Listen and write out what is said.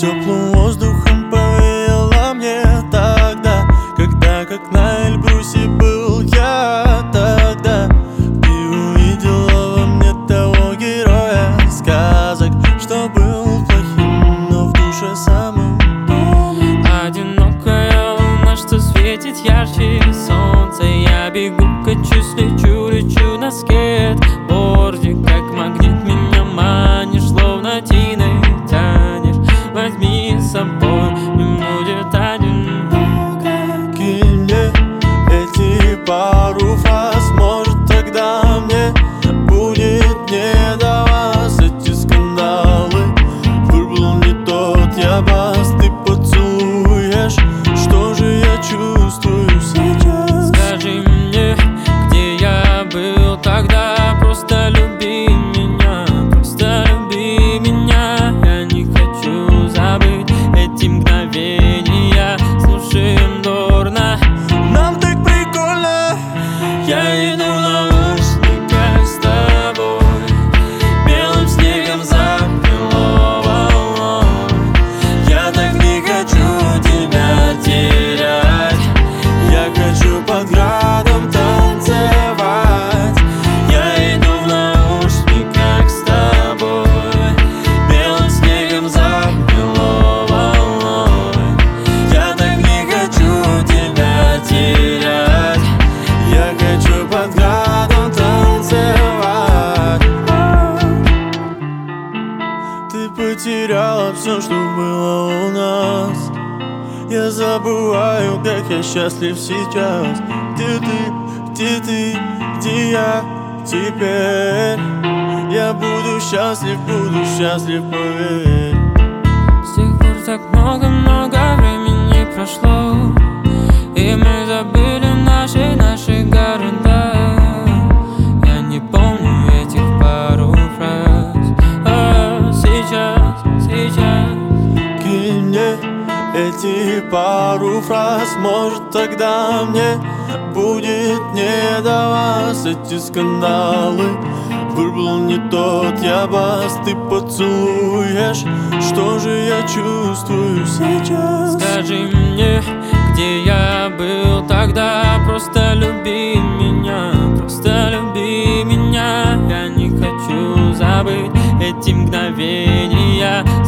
Теплым воздухом повеяло мне тогда, когда как на Эльбрусе был я тогда. Ты увидела во мне того героя сказок, что был плохим, но в душе самым добрым. Одинокая луна, что светит ярче солнца. Я бегу, качусь, лечу на скейтборде. Как магнит меня манишь, словно тиной тянешь. Возьми с собой, не будет одиноко. Кинь мне эти пару фраз, может тогда мне будет не до вас. Эти скандалы, выбрал не тот я бас. Ты поцелуешь, что же я чувствую сейчас? Скажи мне, где я был тогда. Просто люби меня, просто люби меня. Я не хочу забыть эти мгновения. Слушаем дурно, Нам так прикольно. я иду в наушниках с тобой. Белым снегом замело волной. Я так не хочу тебя терять. Я хочу под градом танцевать. Я иду в наушниках с тобой. Белым снегом замело волной. Я так не хочу тебя терять. Я хочу под градом танцевать. Ты потеряла все, что было у нас. Я забываю, как я счастлив сейчас. Где ты, где я теперь? Я буду счастлив, поверь. С тех пор так много времени прошло, и мы забыли наши города. Я не помню этих пару фраз. А сейчас Кинь мне эти пару фраз, может тогда мне будет не до вас. Эти скандалы, выбрал не тот я бас. Ты поцелуешь, что же я чувствую сейчас? скажи мне, где я был тогда. Просто люби меня, просто люби меня. Я не хочу забыть эти мгновения.